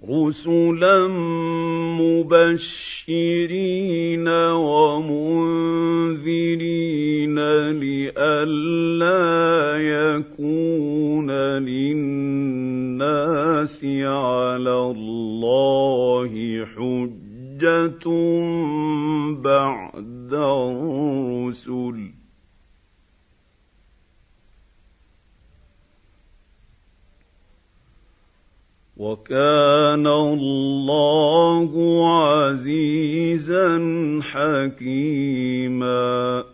رسلا مبشرين ومنذرين لئلا يكون للناس على الله حجة بعد الرسل. وكان الله عزيزا حكيما.